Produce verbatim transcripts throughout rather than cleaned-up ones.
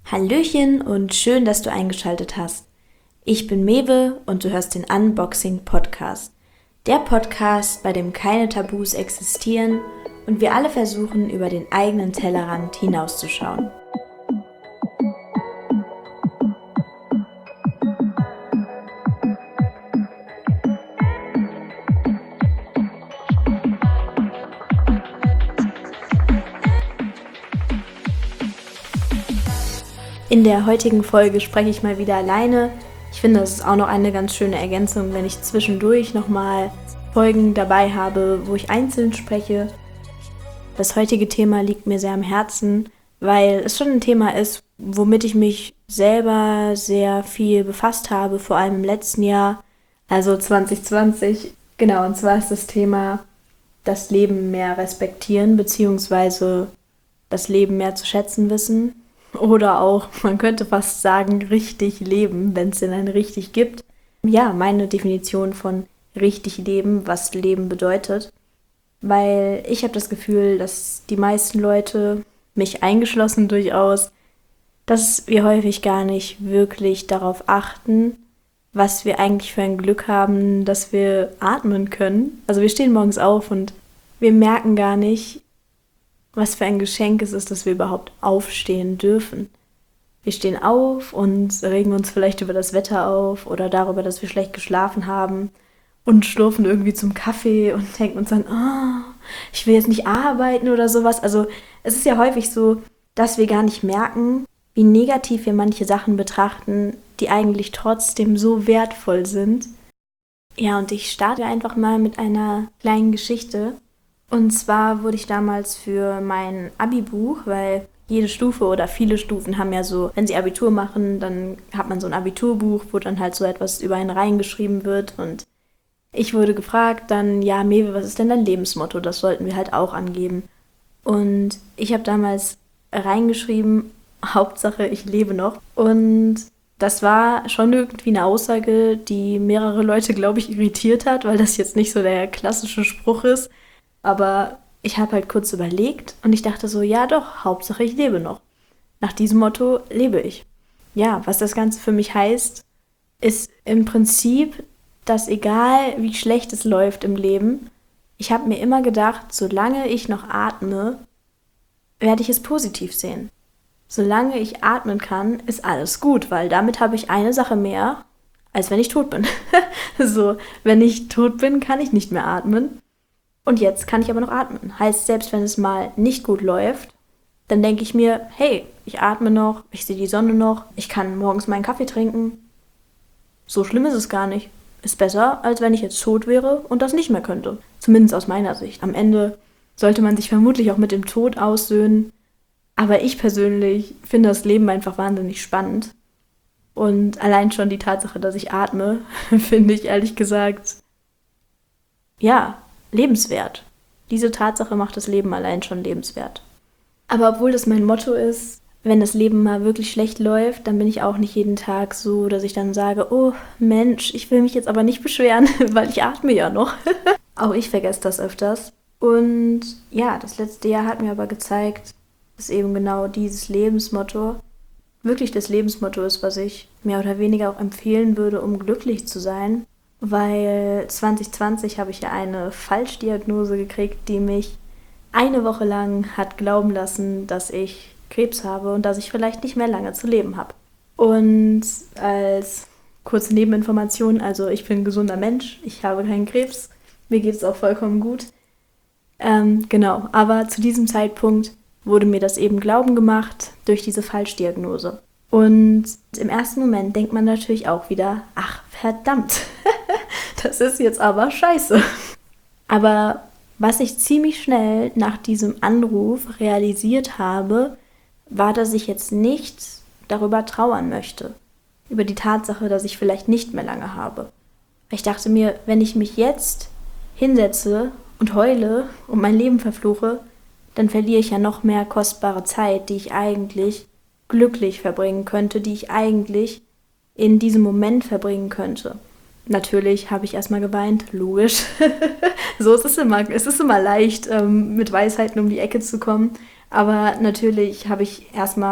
Hallöchen und schön, dass du eingeschaltet hast. Ich bin Mewe und du hörst den Unboxing Podcast. Der Podcast, bei dem keine Tabus existieren und wir alle versuchen, über den eigenen Tellerrand hinauszuschauen. In der heutigen Folge spreche ich mal wieder alleine. Ich finde, das ist auch noch eine ganz schöne Ergänzung, wenn ich zwischendurch nochmal Folgen dabei habe, wo ich einzeln spreche. Das heutige Thema liegt mir sehr am Herzen, weil es schon ein Thema ist, womit ich mich selber sehr viel befasst habe, vor allem im letzten Jahr, also zwanzig zwanzig. Genau, und zwar ist das Thema das Leben mehr respektieren, beziehungsweise das Leben mehr zu schätzen wissen. Oder auch, man könnte fast sagen, richtig leben, wenn es denn ein richtig gibt. Ja, meine Definition von richtig leben, was Leben bedeutet. Weil ich habe das Gefühl, dass die meisten Leute, mich eingeschlossen durchaus, dass wir häufig gar nicht wirklich darauf achten, was wir eigentlich für ein Glück haben, dass wir atmen können. Also wir stehen morgens auf und wir merken gar nicht, was für ein Geschenk es ist, dass wir überhaupt aufstehen dürfen. Wir stehen auf und regen uns vielleicht über das Wetter auf oder darüber, dass wir schlecht geschlafen haben und schlurfen irgendwie zum Kaffee und denken uns dann, oh, ich will jetzt nicht arbeiten oder sowas. Also es ist ja häufig so, dass wir gar nicht merken, wie negativ wir manche Sachen betrachten, die eigentlich trotzdem so wertvoll sind. Ja, und ich starte einfach mal mit einer kleinen Geschichte. Und zwar wurde ich damals für mein Abi-Buch, weil jede Stufe oder viele Stufen haben ja so, wenn sie Abitur machen, dann hat man so ein Abiturbuch, wo dann halt so etwas über einen reingeschrieben wird. Und ich wurde gefragt dann, ja, Mewe, was ist denn dein Lebensmotto? Das sollten wir halt auch angeben. Und ich habe damals reingeschrieben, Hauptsache ich lebe noch. Und das war schon irgendwie eine Aussage, die mehrere Leute, glaube ich, irritiert hat, weil das jetzt nicht so der klassische Spruch ist. Aber ich habe halt kurz überlegt und ich dachte so, ja doch, Hauptsache ich lebe noch. Nach diesem Motto lebe ich. Ja, was das Ganze für mich heißt, ist im Prinzip, dass egal wie schlecht es läuft im Leben, ich habe mir immer gedacht, solange ich noch atme, werde ich es positiv sehen. Solange ich atmen kann, ist alles gut, weil damit habe ich eine Sache mehr, als wenn ich tot bin. So, wenn ich tot bin, kann ich nicht mehr atmen. Und jetzt kann ich aber noch atmen. Heißt, selbst wenn es mal nicht gut läuft, dann denke ich mir, hey, ich atme noch, ich sehe die Sonne noch, ich kann morgens meinen Kaffee trinken. So schlimm ist es gar nicht. Ist besser, als wenn ich jetzt tot wäre und das nicht mehr könnte. Zumindest aus meiner Sicht. Am Ende sollte man sich vermutlich auch mit dem Tod aussöhnen. Aber ich persönlich finde das Leben einfach wahnsinnig spannend. Und allein schon die Tatsache, dass ich atme, finde ich ehrlich gesagt, ja, lebenswert. Diese Tatsache macht das Leben allein schon lebenswert. Aber obwohl das mein Motto ist, wenn das Leben mal wirklich schlecht läuft, dann bin ich auch nicht jeden Tag so, dass ich dann sage, oh Mensch, ich will mich jetzt aber nicht beschweren, weil ich atme ja noch. Auch ich vergesse das öfters. Und ja, das letzte Jahr hat mir aber gezeigt, dass eben genau dieses Lebensmotto wirklich das Lebensmotto ist, was ich mehr oder weniger auch empfehlen würde, um glücklich zu sein. Weil zwanzig zwanzig habe ich ja eine Falschdiagnose gekriegt, die mich eine Woche lang hat glauben lassen, dass ich Krebs habe und dass ich vielleicht nicht mehr lange zu leben habe. Und als kurze Nebeninformation, also ich bin ein gesunder Mensch, ich habe keinen Krebs, mir geht es auch vollkommen gut. Ähm, genau, aber zu diesem Zeitpunkt wurde mir das eben glauben gemacht durch diese Falschdiagnose. Und im ersten Moment denkt man natürlich auch wieder, ach verdammt, das ist jetzt aber scheiße. Aber was ich ziemlich schnell nach diesem Anruf realisiert habe, war, dass ich jetzt nicht darüber trauern möchte. Über die Tatsache, dass ich vielleicht nicht mehr lange habe. Ich dachte mir, wenn ich mich jetzt hinsetze und heule und mein Leben verfluche, dann verliere ich ja noch mehr kostbare Zeit, die ich eigentlich glücklich verbringen könnte, die ich eigentlich in diesem Moment verbringen könnte. Natürlich habe ich erstmal geweint, logisch. So ist es immer, es ist immer leicht, ähm, mit Weisheiten um die Ecke zu kommen. Aber natürlich habe ich erstmal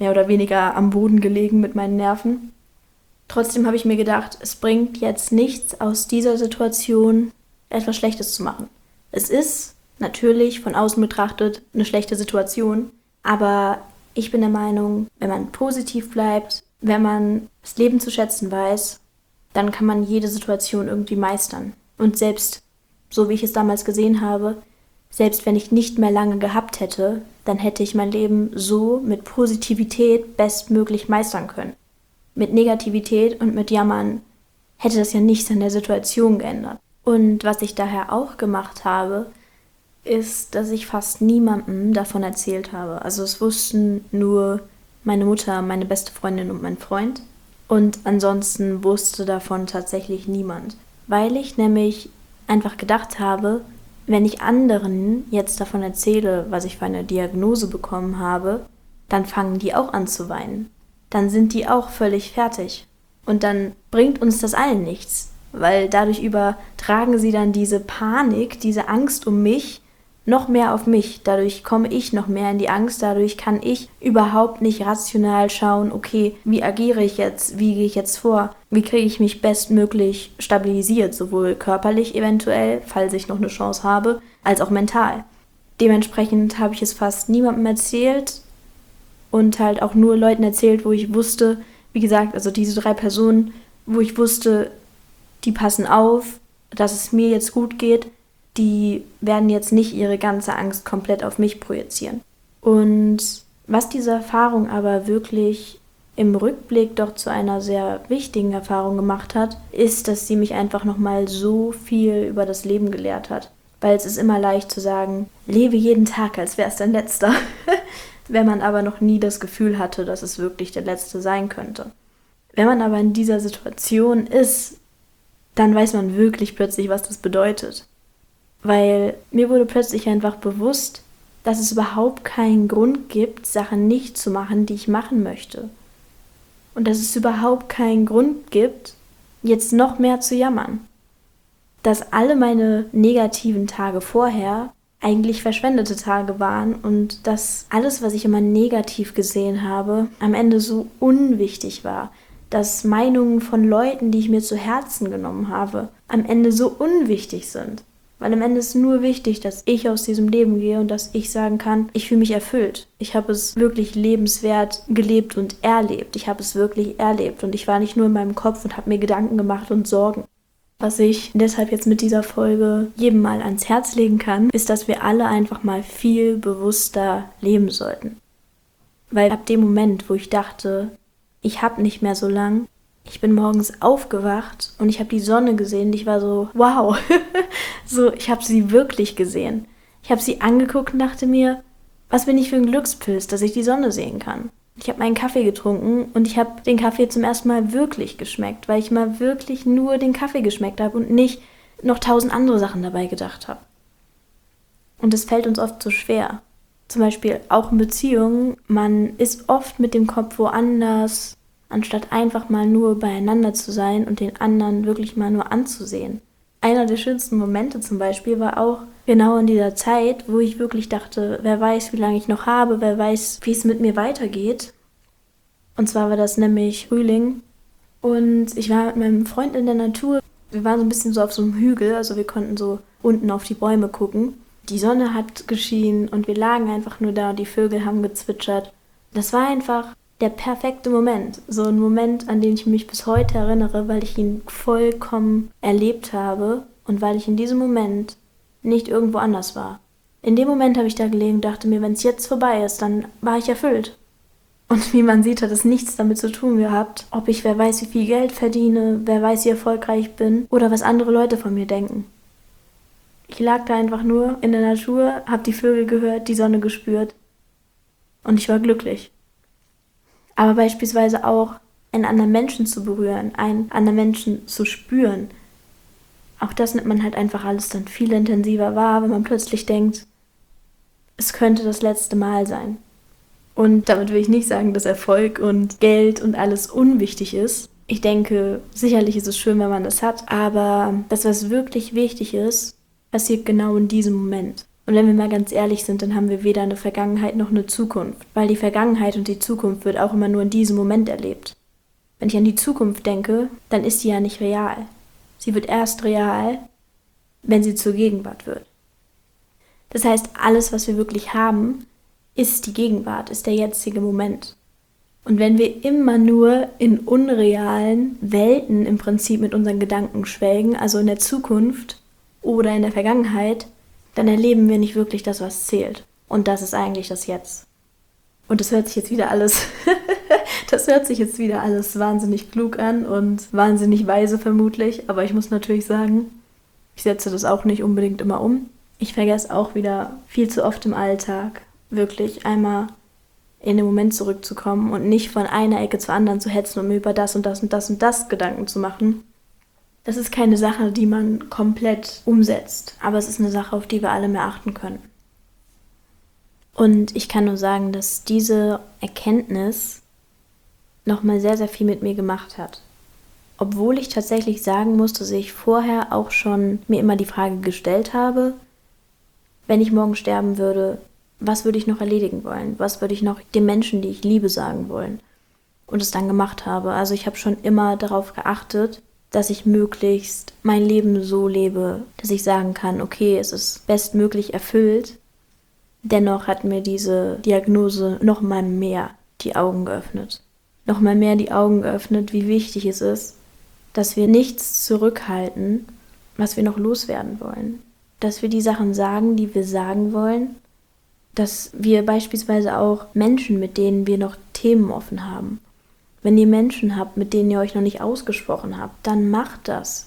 mehr oder weniger am Boden gelegen mit meinen Nerven. Trotzdem habe ich mir gedacht, es bringt jetzt nichts, aus dieser Situation etwas Schlechtes zu machen. Es ist natürlich von außen betrachtet eine schlechte Situation, aber ich bin der Meinung, wenn man positiv bleibt, wenn man das Leben zu schätzen weiß, dann kann man jede Situation irgendwie meistern. Und selbst, so wie ich es damals gesehen habe, selbst wenn ich nicht mehr lange gehabt hätte, dann hätte ich mein Leben so mit Positivität bestmöglich meistern können. Mit Negativität und mit Jammern hätte das ja nichts an der Situation geändert. Und was ich daher auch gemacht habe, ist, dass ich fast niemandem davon erzählt habe. Also es wussten nur meine Mutter, meine beste Freundin und mein Freund. Und ansonsten wusste davon tatsächlich niemand. Weil ich nämlich einfach gedacht habe, wenn ich anderen jetzt davon erzähle, was ich für eine Diagnose bekommen habe, dann fangen die auch an zu weinen. Dann sind die auch völlig fertig. Und dann bringt uns das allen nichts, weil dadurch übertragen sie dann diese Panik, diese Angst um mich noch mehr auf mich. Dadurch komme ich noch mehr in die Angst, dadurch kann ich überhaupt nicht rational schauen, okay, wie agiere ich jetzt, wie gehe ich jetzt vor, wie kriege ich mich bestmöglich stabilisiert, sowohl körperlich eventuell, falls ich noch eine Chance habe, als auch mental. Dementsprechend habe ich es fast niemandem erzählt und halt auch nur Leuten erzählt, wo ich wusste, wie gesagt, also diese drei Personen, wo ich wusste, die passen auf, dass es mir jetzt gut geht, die werden jetzt nicht ihre ganze Angst komplett auf mich projizieren. Und was diese Erfahrung aber wirklich im Rückblick doch zu einer sehr wichtigen Erfahrung gemacht hat, ist, dass sie mich einfach nochmal so viel über das Leben gelehrt hat. Weil es ist immer leicht zu sagen, lebe jeden Tag, als wäre es dein letzter. Wenn man aber noch nie das Gefühl hatte, dass es wirklich der letzte sein könnte. Wenn man aber in dieser Situation ist, dann weiß man wirklich plötzlich, was das bedeutet. Weil mir wurde plötzlich einfach bewusst, dass es überhaupt keinen Grund gibt, Sachen nicht zu machen, die ich machen möchte. Und dass es überhaupt keinen Grund gibt, jetzt noch mehr zu jammern. Dass alle meine negativen Tage vorher eigentlich verschwendete Tage waren und dass alles, was ich immer negativ gesehen habe, am Ende so unwichtig war. Dass Meinungen von Leuten, die ich mir zu Herzen genommen habe, am Ende so unwichtig sind. Weil am Ende ist nur wichtig, dass ich aus diesem Leben gehe und dass ich sagen kann, ich fühle mich erfüllt. Ich habe es wirklich lebenswert gelebt und erlebt. Ich habe es wirklich erlebt und ich war nicht nur in meinem Kopf und habe mir Gedanken gemacht und Sorgen. Was ich deshalb jetzt mit dieser Folge jedem mal ans Herz legen kann, ist, dass wir alle einfach mal viel bewusster leben sollten. Weil ab dem Moment, wo ich dachte, ich habe nicht mehr so lang, ich bin morgens aufgewacht und ich habe die Sonne gesehen und ich war so, wow, so, ich habe sie wirklich gesehen. Ich habe sie angeguckt und dachte mir, was bin ich für ein Glückspilz, dass ich die Sonne sehen kann. Ich habe meinen Kaffee getrunken und ich habe den Kaffee zum ersten Mal wirklich geschmeckt, weil ich mal wirklich nur den Kaffee geschmeckt habe und nicht noch tausend andere Sachen dabei gedacht habe. Und es fällt uns oft so schwer. Zum Beispiel auch in Beziehungen, man ist oft mit dem Kopf woanders, anstatt einfach mal nur beieinander zu sein und den anderen wirklich mal nur anzusehen. Einer der schönsten Momente zum Beispiel war auch genau in dieser Zeit, wo ich wirklich dachte, wer weiß, wie lange ich noch habe, wer weiß, wie es mit mir weitergeht. Und zwar war das nämlich Frühling und ich war mit meinem Freund in der Natur. Wir waren so ein bisschen so auf so einem Hügel, also wir konnten so unten auf die Bäume gucken. Die Sonne hat geschienen und wir lagen einfach nur da und die Vögel haben gezwitschert. Das war einfach der perfekte Moment. So ein Moment, an den ich mich bis heute erinnere, weil ich ihn vollkommen erlebt habe und weil ich in diesem Moment nicht irgendwo anders war. In dem Moment habe ich da gelegen und dachte mir, wenn es jetzt vorbei ist, dann war ich erfüllt. Und wie man sieht, hat es nichts damit zu tun gehabt, ob ich wer weiß wie viel Geld verdiene, wer weiß wie erfolgreich bin oder was andere Leute von mir denken. Ich lag da einfach nur in der Natur, habe die Vögel gehört, die Sonne gespürt und ich war glücklich. Aber beispielsweise auch einen anderen Menschen zu berühren, einen anderen Menschen zu spüren. Auch das nimmt man halt einfach alles dann viel intensiver wahr, wenn man plötzlich denkt, es könnte das letzte Mal sein. Und damit will ich nicht sagen, dass Erfolg und Geld und alles unwichtig ist. Ich denke, sicherlich ist es schön, wenn man das hat, aber das, was wirklich wichtig ist, passiert genau in diesem Moment. Und wenn wir mal ganz ehrlich sind, dann haben wir weder eine Vergangenheit noch eine Zukunft, weil die Vergangenheit und die Zukunft wird auch immer nur in diesem Moment erlebt. Wenn ich an die Zukunft denke, dann ist sie ja nicht real. Sie wird erst real, wenn sie zur Gegenwart wird. Das heißt, alles, was wir wirklich haben, ist die Gegenwart, ist der jetzige Moment. Und wenn wir immer nur in unrealen Welten im Prinzip mit unseren Gedanken schwelgen, also in der Zukunft oder in der Vergangenheit, dann erleben wir nicht wirklich das, was zählt. Und das ist eigentlich das Jetzt. Und das hört sich jetzt wieder alles, das hört sich jetzt wieder alles wahnsinnig klug an und wahnsinnig weise vermutlich. Aber ich muss natürlich sagen, ich setze das auch nicht unbedingt immer um. Ich vergesse auch wieder viel zu oft im Alltag, wirklich einmal in den Moment zurückzukommen und nicht von einer Ecke zur anderen zu hetzen, um mir über das und das und das und das Gedanken zu machen. Das ist keine Sache, die man komplett umsetzt, aber es ist eine Sache, auf die wir alle mehr achten können. Und ich kann nur sagen, dass diese Erkenntnis nochmal sehr, sehr viel mit mir gemacht hat. Obwohl ich tatsächlich sagen muss, dass ich vorher auch schon mir immer die Frage gestellt habe, wenn ich morgen sterben würde, was würde ich noch erledigen wollen? Was würde ich noch den Menschen, die ich liebe, sagen wollen? Und es dann gemacht habe. Also ich habe schon immer darauf geachtet, dass ich möglichst mein Leben so lebe, dass ich sagen kann, okay, es ist bestmöglich erfüllt. Dennoch hat mir diese Diagnose noch mal mehr die Augen geöffnet. Noch mal mehr die Augen geöffnet, wie wichtig es ist, dass wir nichts zurückhalten, was wir noch loswerden wollen. Dass wir die Sachen sagen, die wir sagen wollen. Dass wir beispielsweise auch Menschen, mit denen wir noch Themen offen haben. Wenn ihr Menschen habt, mit denen ihr euch noch nicht ausgesprochen habt, dann macht das.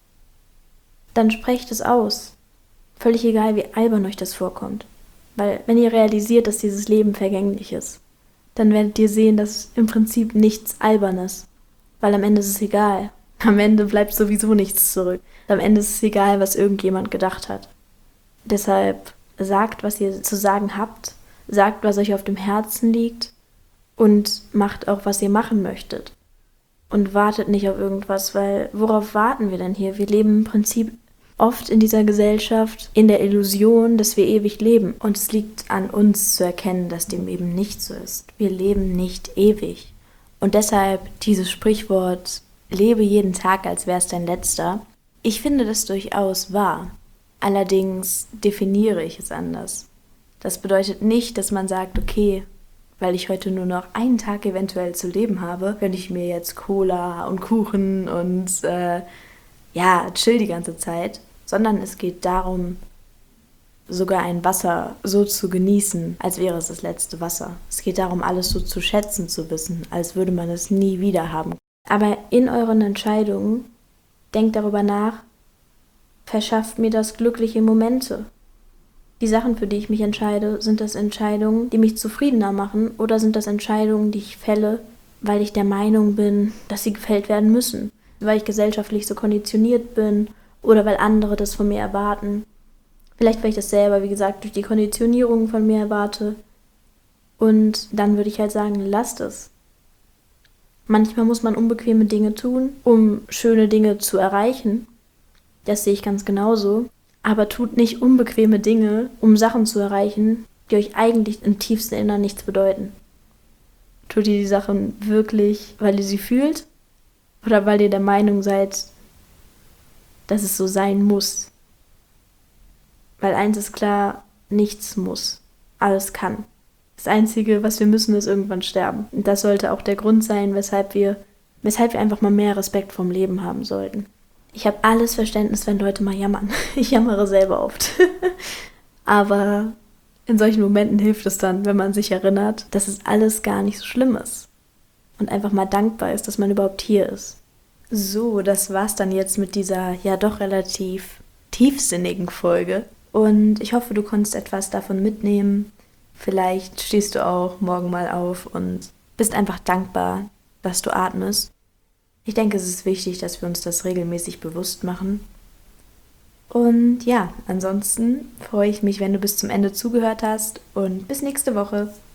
Dann sprecht es aus. Völlig egal, wie albern euch das vorkommt. Weil wenn ihr realisiert, dass dieses Leben vergänglich ist, dann werdet ihr sehen, dass im Prinzip nichts Albernes. Weil am Ende ist es egal. Am Ende bleibt sowieso nichts zurück. Am Ende ist es egal, was irgendjemand gedacht hat. Deshalb sagt, was ihr zu sagen habt, sagt, was euch auf dem Herzen liegt und macht auch, was ihr machen möchtet. Und wartet nicht auf irgendwas, weil worauf warten wir denn hier? Wir leben im Prinzip oft in dieser Gesellschaft in der Illusion, dass wir ewig leben. Und es liegt an uns zu erkennen, dass dem eben nicht so ist. Wir leben nicht ewig. Und deshalb dieses Sprichwort, lebe jeden Tag, als wäre es dein letzter. Ich finde das durchaus wahr. Allerdings definiere ich es anders. Das bedeutet nicht, dass man sagt, okay, weil ich heute nur noch einen Tag eventuell zu leben habe, gönne ich mir jetzt Cola und Kuchen und äh, ja, chill die ganze Zeit. Sondern es geht darum, sogar ein Wasser so zu genießen, als wäre es das letzte Wasser. Es geht darum, alles so zu schätzen zu wissen, als würde man es nie wieder haben. Aber in euren Entscheidungen denkt darüber nach, verschafft mir das glückliche Momente. Die Sachen, für die ich mich entscheide, sind das Entscheidungen, die mich zufriedener machen, oder sind das Entscheidungen, die ich fälle, weil ich der Meinung bin, dass sie gefällt werden müssen, weil ich gesellschaftlich so konditioniert bin oder weil andere das von mir erwarten. Vielleicht, weil ich das selber, wie gesagt, durch die Konditionierung von mir erwarte. Und dann würde ich halt sagen, lasst es. Manchmal muss man unbequeme Dinge tun, um schöne Dinge zu erreichen. Das sehe ich ganz genauso. Aber tut nicht unbequeme Dinge, um Sachen zu erreichen, die euch eigentlich im tiefsten Innern nichts bedeuten. Tut ihr die Sachen wirklich, weil ihr sie fühlt? Oder weil ihr der Meinung seid, dass es so sein muss? Weil eins ist klar, nichts muss. Alles kann. Das Einzige, was wir müssen, ist irgendwann sterben. Und das sollte auch der Grund sein, weshalb wir, weshalb wir einfach mal mehr Respekt vom Leben haben sollten. Ich habe alles Verständnis, wenn Leute mal jammern. Ich jammere selber oft. Aber in solchen Momenten hilft es dann, wenn man sich erinnert, dass es alles gar nicht so schlimm ist. Und einfach mal dankbar ist, dass man überhaupt hier ist. So, das war's dann jetzt mit dieser ja doch relativ tiefsinnigen Folge. Und ich hoffe, du konntest etwas davon mitnehmen. Vielleicht stehst du auch morgen mal auf und bist einfach dankbar, dass du atmest. Ich denke, es ist wichtig, dass wir uns das regelmäßig bewusst machen. Und ja, ansonsten freue ich mich, wenn du bis zum Ende zugehört hast und bis nächste Woche.